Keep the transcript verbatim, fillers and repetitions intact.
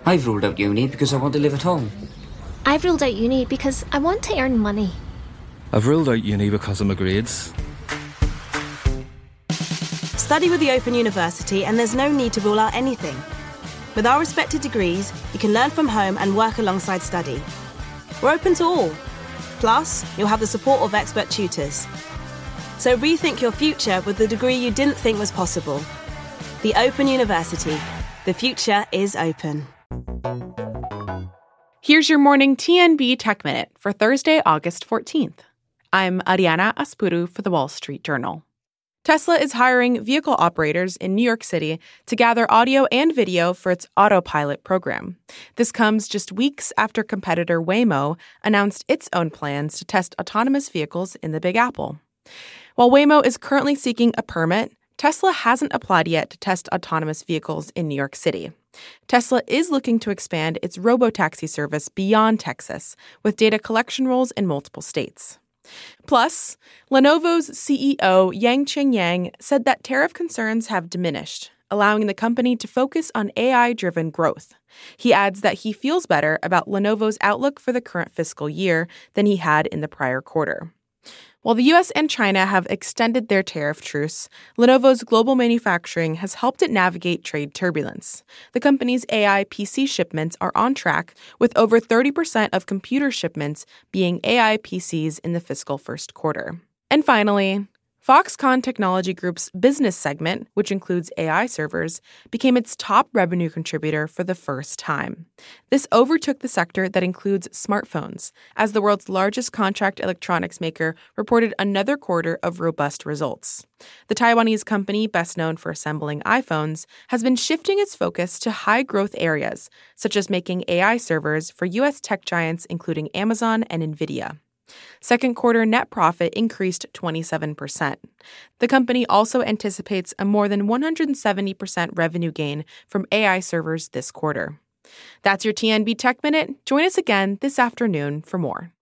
I've ruled out uni because I want to live at home. I've ruled out uni because I want to earn money. I've ruled out uni because of my grades. Study with the Open University and there's no need to rule out anything. With our respected degrees, you can learn from home and work alongside study. We're open to all. Plus, you'll have the support of expert tutors. So rethink your future with the degree you didn't think was possible. The Open University. The future is open. Here's your morning T N B Tech Minute for Thursday, August fourteenth. I'm Ariana Aspuru for The Wall Street Journal. Tesla is hiring vehicle operators in New York City to gather audio and video for its autopilot program. This comes just weeks after competitor Waymo announced its own plans to test autonomous vehicles in the Big Apple. While Waymo is currently seeking a permit, Tesla hasn't applied yet to test autonomous vehicles in New York City. Tesla is looking to expand its robotaxi service beyond Texas, with data collection roles in multiple states. Plus, Lenovo's C E O Yang-Chen Yang said that tariff concerns have diminished, allowing the company to focus on A I-driven growth. He adds that he feels better about Lenovo's outlook for the current fiscal year than he had in the prior quarter. While the U S and China have extended their tariff truce, Lenovo's global manufacturing has helped it navigate trade turbulence. The company's A I P C shipments are on track, with over thirty percent of computer shipments being A I P Cs in the fiscal first quarter. And finally, Foxconn Technology Group's business segment, which includes A I servers, became its top revenue contributor for the first time. This overtook the sector that includes smartphones, as the world's largest contract electronics maker reported another quarter of robust results. The Taiwanese company, best known for assembling iPhones, has been shifting its focus to high-growth areas, such as making A I servers for U S tech giants including Amazon and NVIDIA. Second quarter net profit increased twenty-seven percent. The company also anticipates a more than one hundred seventy percent revenue gain from A I servers this quarter. That's your T N B Tech Minute. Join us again this afternoon for more.